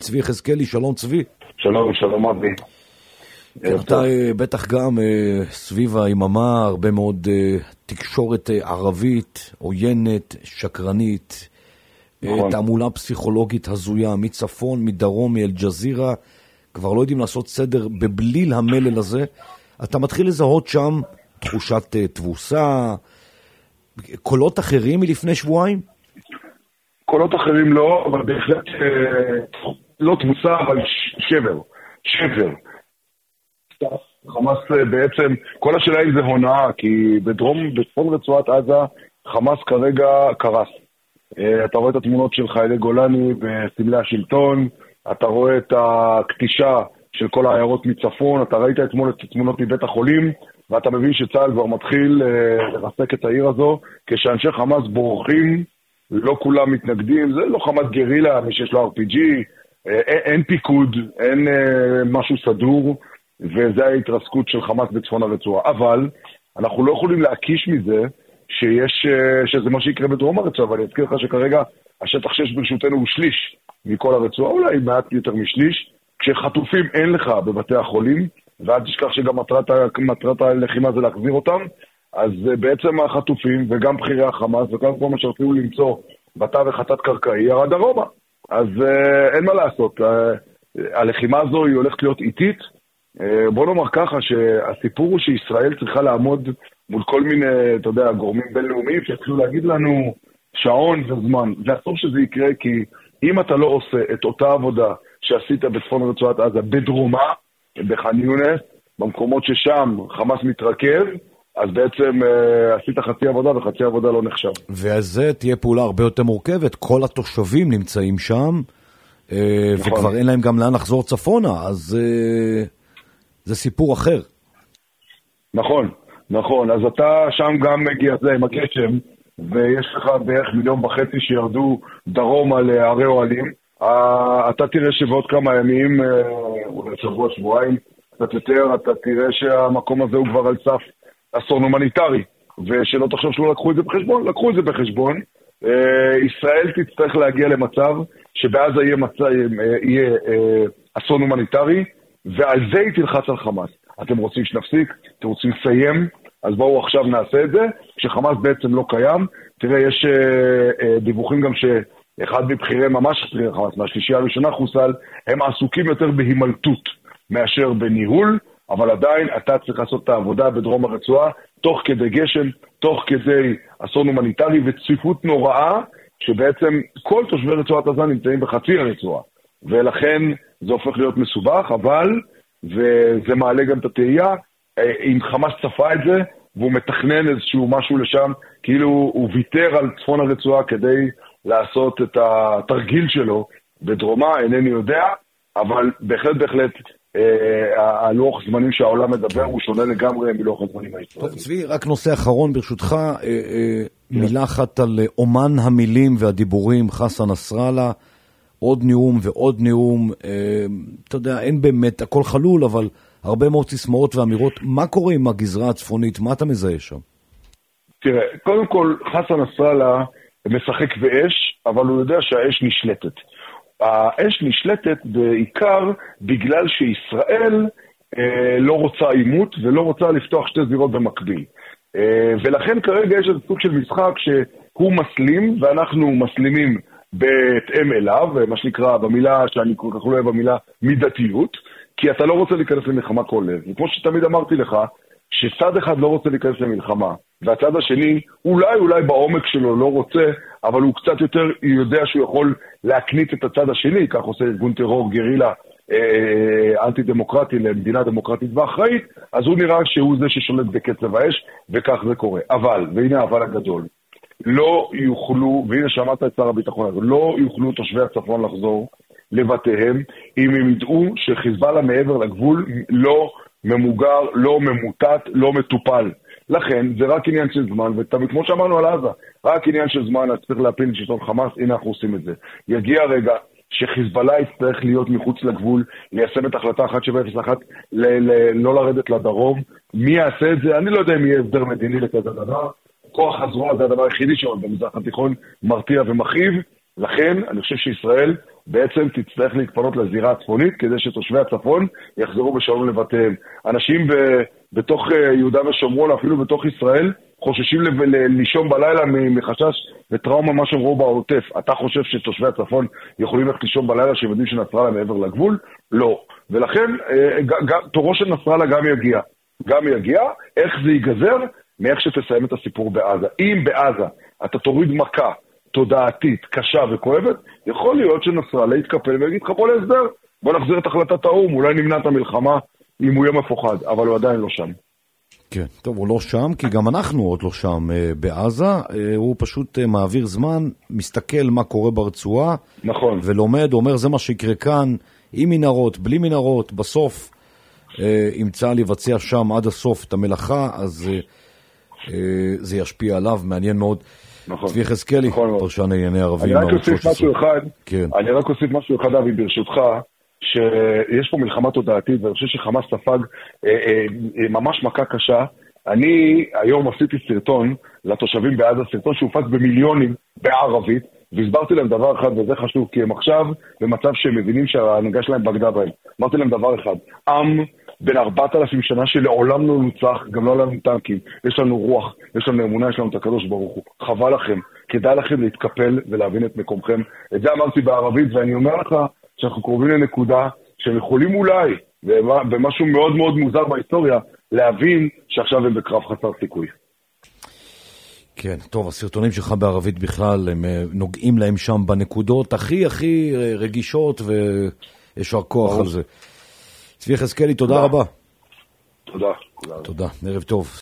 צבי חזקלי. שלום צבי. שלום, שלום אבי. אתה בטח גם סביב היממה הרבה מאוד תקשורת ערבית, עוינת, שקרנית, תעמולה פסיכולוגית הזויה, מצפון, מדרום, מאל-ג'זירה, כבר לא יודעים לעשות סדר בבליל המלל הזה. אתה מתחיל לזהות שם תחושת תבוסה, קולות אחרים מלפני שבועיים? קולות אחרים לא, אבל בהחלט לא תבוסה, אבל שבר. חמאס בעצם, כל השאלה אם זה הונאה, כי בצפון רצועת עזה, חמאס כרגע קרס. אתה רואה את התמונות של חיילי גולני בסמלי השלטון, אתה רואה את הקטישה של כל העיירות מצפון, אתה ראית אתמול את התמונות מבית החולים, ואתה מבין שצה"ל כבר מתחיל לרסק את העיר הזו, כשאנשי חמאס בורחים, לא כולם מתנגדים, זה לא חמאס גרילה, מי שיש לו RPG, אין פיקוד, אין משהו סדור, וזה ההתרסקות של חמאס בצפון הרצועה. אבל אנחנו לא יכולים להקיש מזה שזה מה שיקרה בדרום הרצועה, ואני אזכיר לך שכרגע השטח שיש ברשותנו הוא שליש מכל הרצועה, אולי מעט יותר משליש, כשחטופים אין לך בבתי החולים, ואל תשכח שגם מטרת הלחימה זה להחזיר אותם, אז בעצם החטופים וגם בחירי החמאס וגם כל מה שרצו למצוא בתווך התת-קרקעי ירד דרומה. אז אין מה לעשות, הלחימה הזו היא הולכת להיות איטית. בוא נאמר ככה שהסיפור הוא שישראל צריכה לעמוד מול כל מיני, אתה יודע, גורמים בינלאומיים שיתחילו להגיד לנו שעון וזמן. זה אסור שזה יקרה, כי אם אתה לא עושה את אותה עבודה שעשית בצפון רצועת עזה, בדרומה, בח'אן יונס, במקומות ששם חמאס מתרכז, אז בעצם עשית חצי עבודה וחצי עבודה לא נחשב. וזה תהיה פעולה הרבה יותר מורכבת, כל התושבים נמצאים שם, נכון. וכבר אין להם גם לאן לחזור צפונה, אז זה סיפור אחר. נכון, אז אתה שם גם מגיע זה עם הגשם, ויש לך בערך 1.5 מיליון שירדו דרומה לערי אוהלים, אתה תראה שבעוד כמה ימים, אולי שבוע-שבועיים, קצת יותר, אתה תראה שהמקום הזה הוא כבר על סף אסון הומניטרי, ושלא תחשוב שלא לקחו את זה בחשבון, לקחו את זה בחשבון. ישראל תצטרך להגיע למצב שבעזה יהיה אסון הומניטרי, ועל זה היא תלחץ על חמאס. אתם רוצים שנפסיק? אתם רוצים לסיים? אז בואו עכשיו נעשה את זה, כשחמאס בעצם לא קיים. תראה, יש דיווחים גם שאחד מבחירי ממש בכירי חמאס, מהשלישייה הראשונה חוסל, הם עסוקים יותר בהימלטות מאשר בניהול, אבל עדיין אתה צריך לעשות את העבודה בדרום הרצועה, תוך כדי גשם, תוך כדי אסון הומניטרי וצפיפות נוראה, שבעצם כל תושבי רצועת עזה נמצאים בחצי הרצועה, ולכן זה הופך להיות מסובך, אבל, וזה מעלה גם את התהייה, אם חמאס צפה את זה, והוא מתכנן איזשהו משהו לשם, כאילו הוא ויתר על צפון הרצועה כדי לעשות את התרגיל שלו בדרומה, אינני יודע, אבל בהחלט, הלוח זמנים שהעולם מדבר הוא שונה לגמרי מלוח הזמנים הישראלי. צבי, רק נושא אחרון ברשותך, מילה אחת על אומן המילים והדיבורים, חסן נסראללה, עוד נאום ועוד נאום, אתה יודע, אין באמת, הכל חלול, אבל הרבה מאוד סיסמאות ואמירות. מה קורה עם הגזרה הצפונית? מה אתה מזהה שם? תראה, קודם כל, חסן נסראללה משחק באש, אבל הוא יודע שהאש נשלטת. האש נשלטת בעיקר בגלל שישראל לא רוצה עימות ולא רוצה לפתוח שתי זירות במקביל. ולכן כרגע יש איזה סוג של משחק שהוא מסלים ואנחנו מסלימים בהתאם אליו, מה שנקרא במילה שאני כל כך לא אוהב במילה מידתיות, כי אתה לא רוצה להיכנס למלחמה כל לב. וכמו שתמיד אמרתי לך, שצד אחד לא רוצה להיכנס למלחמה, והצד השני אולי בעומק שלו לא רוצה, אבל הוא קצת יותר יודע שהוא יכול להקנית את הצד השני, כך עושה ארגון טרור גרילה אנטי דמוקרטי למדינה דמוקרטית ואחראית, אז הוא נראה שהוא זה ששולט בקצב האש, וכך זה קורה. אבל, והנה אבל הגדול, לא יוכלו, והנה שמעת את שר הביטחון הזה, לא יוכלו תושבי הצפון לחזור לבתיהם, אם הם ידעו שחיזבאללה מעבר לגבול לא ממוגר, לא ממוטט, לא מטופל. לכן זה רק עניין של זמן, וכמו שאמרנו על עזה, רק עניין של זמן, אז צריך להפיל את שלטון חמאס, הנה אנחנו עושים את זה. יגיע רגע שחיזבאללה יצטרך להיות מחוץ לגבול, ליישם את החלטה 1701, לא לרדת לדרום. מי יעשה את זה? אני לא יודע אם יהיה הסדר מדיני לכזה דבר. כוח הזרוע זה הדבר היחידי שעוד במזרח התיכון מרתיע ומכאיב, לכן אני חושב שישראל בעצם תצטרך להתפנות לזירה הצפונית, כדי שתושבי הצפון יחזרו בשלום לבתיהם. אנשים בתוך יהודה ושומרון, אפילו בתוך ישראל, חוששים לישון בלילה מחשש וטראומה מה שהם ראו בעוטף. אתה חושב שתושבי הצפון יכולים ללכת לישון בלילה שיודעים שנסראללה מעבר לגבול? לא. ולכן תורו של נסראללה גם יגיע. איך זה ייגזר? מאיך שתסיים את הסיפור בעזה. אם בעזה אתה תוריד מכה תודעתית, קשה וכואבת, יכול להיות שנסראללה יתקפל ויגיד לך בוא להסדר, בוא נחזיר את החלטת האו"ם, אולי נמנע את המלחמה אם הוא יהיה מפוחד, אבל הוא עדיין לא שם. כן, טוב, הוא לא שם, כי גם אנחנו עוד לא שם בעזה, הוא פשוט מעביר זמן, מסתכל מה קורה ברצועה, נכון. ולומד, אומר זה מה שיקרה כאן, עם מנהרות, בלי מנהרות, בסוף, אם צה"ל יבצע שם עד הסוף את המלאכה, אז זה ישפיע עליו, מעניין מאוד. נכון. צבי יחזקאלי, פרשן לענייני ערבים. אני רק אוסיף משהו אחד, אבי, ברשותך, שיש פה מלחמה תודעתית, ואני חושב שחמאס ספג ממש מכה קשה. אני היום עשיתי סרטון לתושבים בעזה, סרטון שהופץ במיליונים בערבית, והסברתי להם דבר אחד, וזה חשוב, כי הם עכשיו במצב שהם מבינים שההנהגה שלהם בגדה בהם. אמרתי להם דבר אחד, עם בין 4,000 שנה שלעולם לא נוצח, גם לא לנו טנקים, יש לנו רוח, יש לנו אמונה, יש לנו את הקדוש ברוך הוא. חבל לכם, כדאי לכם להתקפל ולהבין את מקומכם. את זה אמרתי בערבית, ואני אומר לך שאנחנו קרובים לנקודה שהם יכולים אולי, במשהו מאוד מאוד מוזר בהיסטוריה, להבין שעכשיו הם בקרב חסר סיכוי. כן, טוב, הסרטונים שלך בערבית בכלל, הם נוגעים להם שם בנקודות הכי רגישות, וישר כוח על זה. צבי יחזקאלי, תודה רבה. תודה. תודה, ערב טוב.